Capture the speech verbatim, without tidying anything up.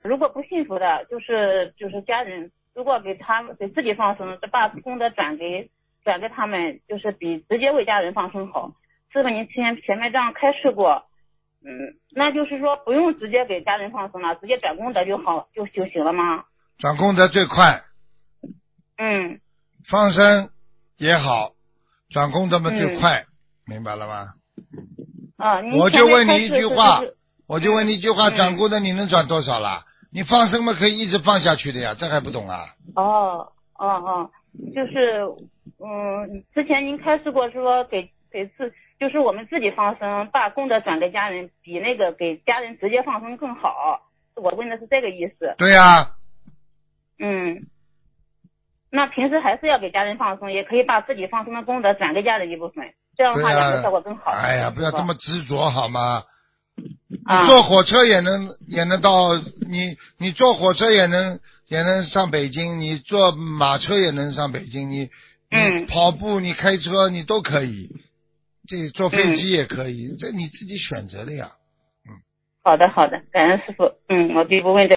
如果不信佛的，就是就是家人，如果给他们给自己放生，把功德转给转给他们，就是比直接为家人放生好。师傅您前前面这样开示过，嗯，那就是说不用直接给家人放生了，直接转功德就好就就行了吗？ 转功德最快。 嗯。 放生也好，转功德嘛最快，嗯、明白了吗？ 啊， 我就问你一句话， 是是是我就问你一句话， 嗯、 转功德你能转多少了？你放生嘛可以一直放下去的呀，这还不懂啊？ 哦哦哦，就是嗯，之前您开示过说给给自就是我们自己放生，把功德转给家人，比那个给家人直接放生更好。我问的是这个意思。 对呀、啊。 嗯。那平时还是要给家人放生，也可以把自己放生的功德转给家人一部分，这样的话两个效果更好。 哎呀，不要这么执着好吗？ 啊、 你坐火车也能也能到，你你坐火车也能也能上北京，你坐马车也能上北京，你你跑步你开车你都可以，这坐飞机也可以，嗯、这你自己选择的呀。 嗯。好的好的，感恩师傅。嗯，我就不问这。